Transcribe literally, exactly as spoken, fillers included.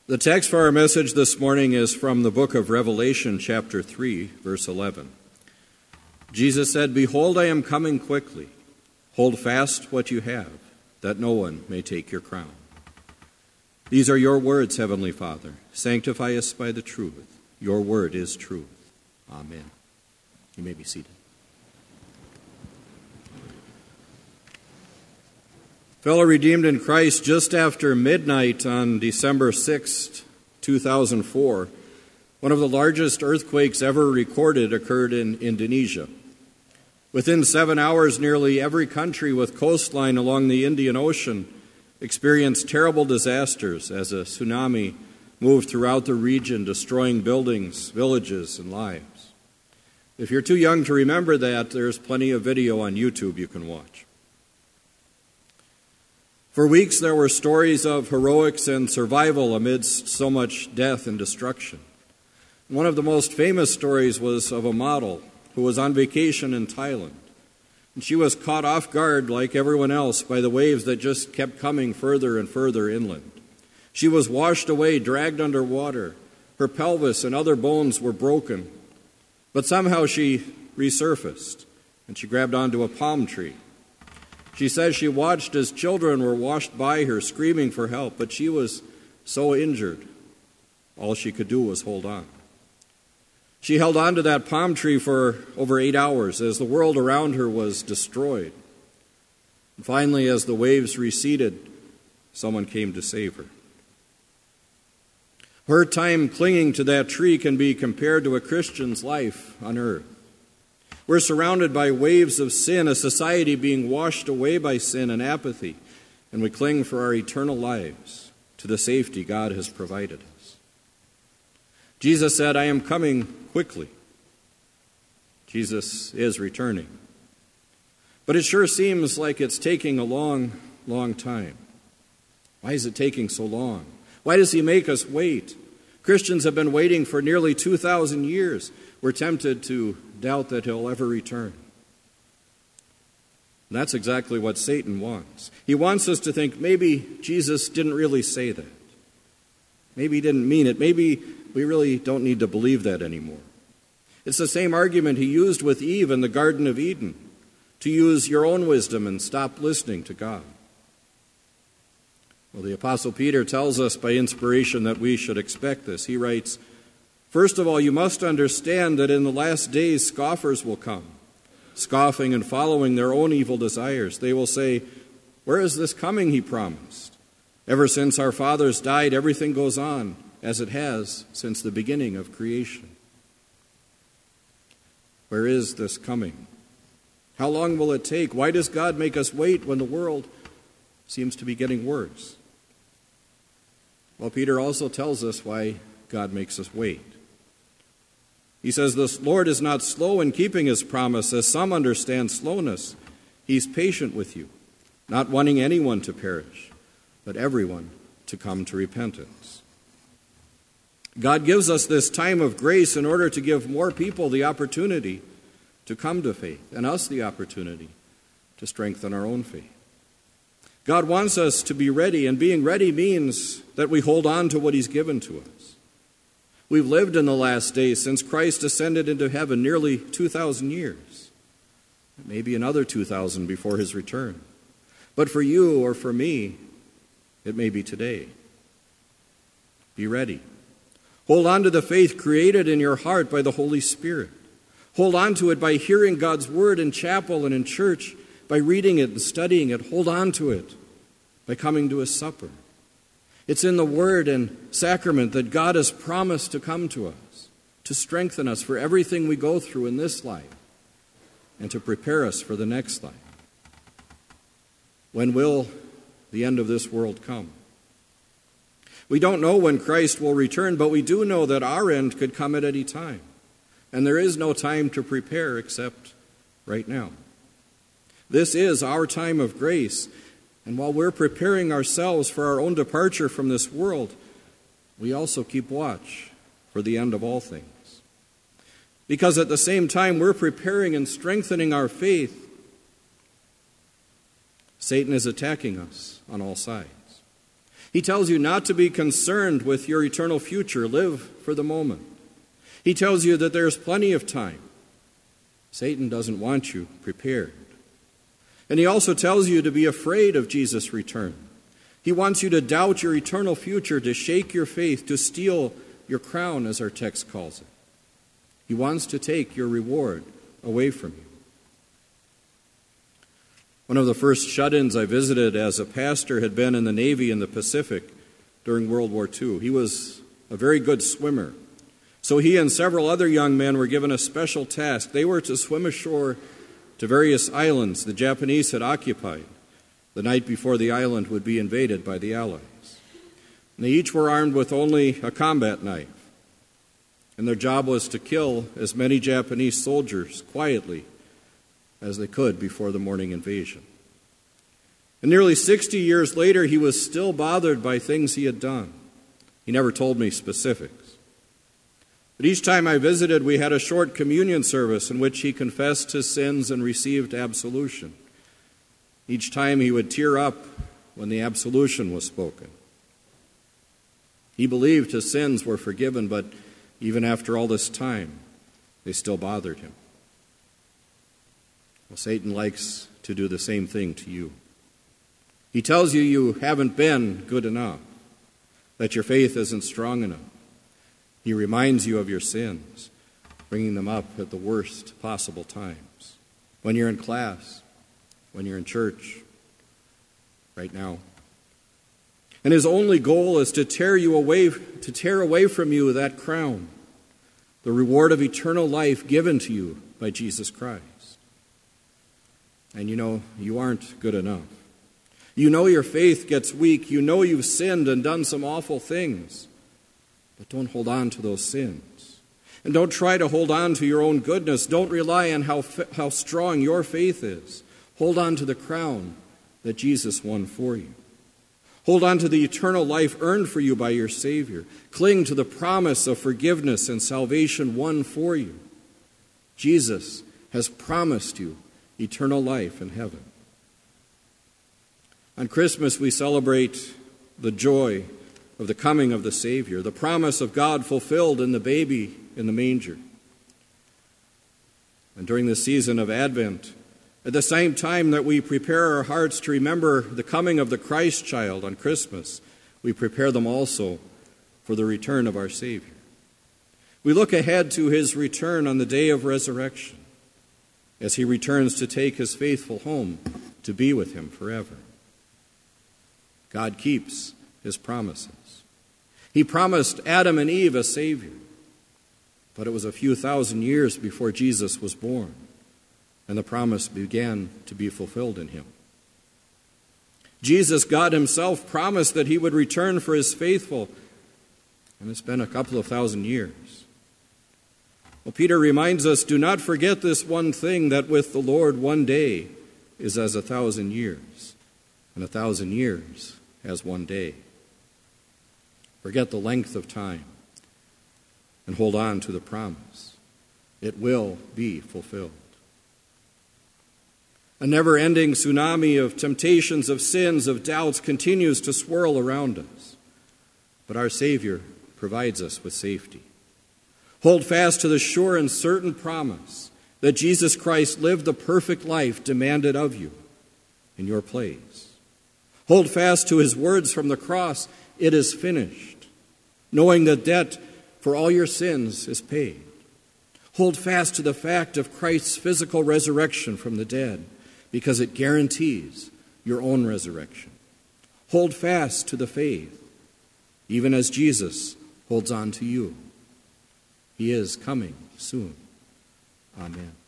The text for our message this morning is from the book of Revelation, chapter three, verse eleven. Jesus said, "Behold, I am coming quickly. Hold fast what you have, that no one may take your crown." These are your words, Heavenly Father. Sanctify us by the truth. Your word is truth. Amen. You may be seated. Fellow redeemed in Christ, just after midnight on December sixth, two thousand four, one of the largest earthquakes ever recorded occurred in Indonesia. Within seven hours, nearly every country with coastline along the Indian Ocean experienced terrible disasters as a tsunami moved throughout the region, destroying buildings, villages, and lives. If you're too young to remember that, there's plenty of video on YouTube you can watch. For weeks, there were stories of heroics and survival amidst so much death and destruction. One of the most famous stories was of a model who was on vacation in Thailand. And she was caught off guard, like everyone else, by the waves that just kept coming further and further inland. She was washed away, dragged underwater. Her pelvis and other bones were broken. But somehow she resurfaced, and she grabbed onto a palm tree. She says she watched as children were washed by her, screaming for help, but she was so injured, all she could do was hold on. She held on to that palm tree for over eight hours as the world around her was destroyed. And finally, as the waves receded, someone came to save her. Her time clinging to that tree can be compared to a Christian's life on earth. We're surrounded by waves of sin, a society being washed away by sin and apathy, and we cling for our eternal lives to the safety God has provided us. Jesus said, "I am coming quickly." Jesus is returning. But it sure seems like it's taking a long, long time. Why is it taking so long? Why does he make us wait? Christians have been waiting for nearly two thousand years. We're tempted to doubt that he'll ever return. And that's exactly what Satan wants. He wants us to think maybe Jesus didn't really say that. Maybe he didn't mean it. Maybe we really don't need to believe that anymore. It's the same argument he used with Eve in the Garden of Eden, to use your own wisdom and stop listening to God. Well, the Apostle Peter tells us by inspiration that we should expect this. He writes, "First of all, you must understand that in the last days scoffers will come, scoffing and following their own evil desires. They will say, 'Where is this coming he promised? Ever since our fathers died, everything goes on as it has since the beginning of creation.'" Where is this coming? How long will it take? Why does God make us wait when the world seems to be getting worse? Well, Peter also tells us why God makes us wait. He says, "The Lord is not slow in keeping his promise, as some understand slowness. He's patient with you, not wanting anyone to perish, but everyone to come to repentance." God gives us this time of grace in order to give more people the opportunity to come to faith, and us the opportunity to strengthen our own faith. God wants us to be ready, and being ready means that we hold on to what he's given to us. We've lived in the last days since Christ ascended into heaven, nearly two thousand years, maybe another two thousand before his return. But for you or for me, it may be today. Be ready. Hold on to the faith created in your heart by the Holy Spirit. Hold on to it by hearing God's word in chapel and in church, by reading it and studying it. Hold on to it by coming to his supper. It's in the word and sacrament that God has promised to come to us, to strengthen us for everything we go through in this life, and to prepare us for the next life. When will the end of this world come? We don't know when Christ will return, but we do know that our end could come at any time. And there is no time to prepare except right now. This is our time of grace. And while we're preparing ourselves for our own departure from this world, we also keep watch for the end of all things. Because at the same time we're preparing and strengthening our faith, Satan is attacking us on all sides. He tells you not to be concerned with your eternal future. Live for the moment. He tells you that there's plenty of time. Satan doesn't want you prepared. And he also tells you to be afraid of Jesus' return. He wants you to doubt your eternal future, to shake your faith, to steal your crown, as our text calls it. He wants to take your reward away from you. One of the first shut-ins I visited as a pastor had been in the Navy in the Pacific during World War Two. He was a very good swimmer. So he and several other young men were given a special task. They were to swim ashore to various islands the Japanese had occupied the night before the island would be invaded by the Allies. And they each were armed with only a combat knife. And their job was to kill as many Japanese soldiers quietly as they could before the morning invasion. And nearly sixty years later, he was still bothered by things he had done. He never told me specifics. But each time I visited, we had a short communion service in which he confessed his sins and received absolution. Each time he would tear up when the absolution was spoken. He believed his sins were forgiven, but even after all this time, they still bothered him. Well, Satan likes to do the same thing to you. He tells you you haven't been good enough, that your faith isn't strong enough. He reminds you of your sins, bringing them up at the worst possible times. When you're in class, when you're in church, right now. And his only goal is to tear you away, to tear away from you that crown, the reward of eternal life given to you by Jesus Christ. And you know, you aren't good enough. You know your faith gets weak. You know you've sinned and done some awful things. But don't hold on to those sins. And don't try to hold on to your own goodness. Don't rely on how, how strong your faith is. Hold on to the crown that Jesus won for you. Hold on to the eternal life earned for you by your Savior. Cling to the promise of forgiveness and salvation won for you. Jesus has promised you eternal life in heaven. On Christmas, we celebrate the joy of the coming of the Savior, the promise of God fulfilled in the baby in the manger. And during the season of Advent, at the same time that we prepare our hearts to remember the coming of the Christ child on Christmas, we prepare them also for the return of our Savior. We look ahead to his return on the day of resurrection, as he returns to take his faithful home to be with him forever. God keeps his promises. He promised Adam and Eve a Savior, but it was a few thousand years before Jesus was born, and the promise began to be fulfilled in him. Jesus, God himself, promised that he would return for his faithful, and it's been a couple of thousand years. Well, Peter reminds us, do not forget this one thing, that with the Lord one day is as a thousand years, and a thousand years as one day. Forget the length of time and hold on to the promise. It will be fulfilled. A never-ending tsunami of temptations, of sins, of doubts continues to swirl around us. But our Savior provides us with safety. Hold fast to the sure and certain promise that Jesus Christ lived the perfect life demanded of you in your place. Hold fast to his words from the cross, it is finished, knowing the debt for all your sins is paid. Hold fast to the fact of Christ's physical resurrection from the dead, because it guarantees your own resurrection. Hold fast to the faith, even as Jesus holds on to you. He is coming soon. Amen.